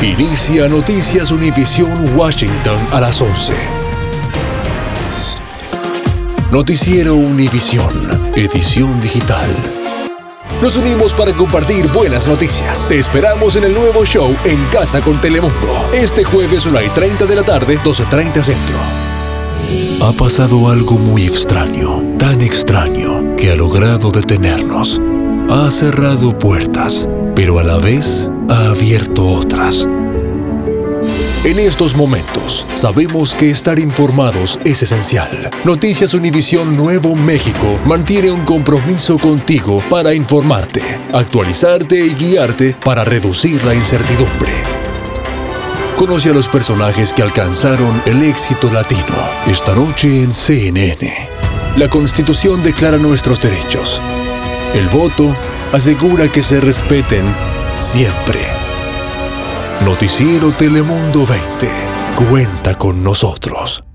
Inicia Noticias Univisión Washington a las 11. Noticiero Univisión, edición digital. Nos unimos para compartir buenas noticias. Te esperamos en el nuevo show En Casa con Telemundo. Este jueves 1:30 de la tarde, 12:30 centro. Ha pasado algo muy extraño, tan extraño que ha logrado detenernos. Ha cerrado puertas, pero a la vez ha abierto otras. En estos momentos, sabemos que estar informados es esencial. Noticias Univisión Nuevo México mantiene un compromiso contigo para informarte, actualizarte y guiarte para reducir la incertidumbre. Conoce a los personajes que alcanzaron el éxito latino. Esta noche en CNN. La Constitución declara nuestros derechos. El voto asegura que se respeten siempre. Noticiero Telemundo 20. Cuenta con nosotros.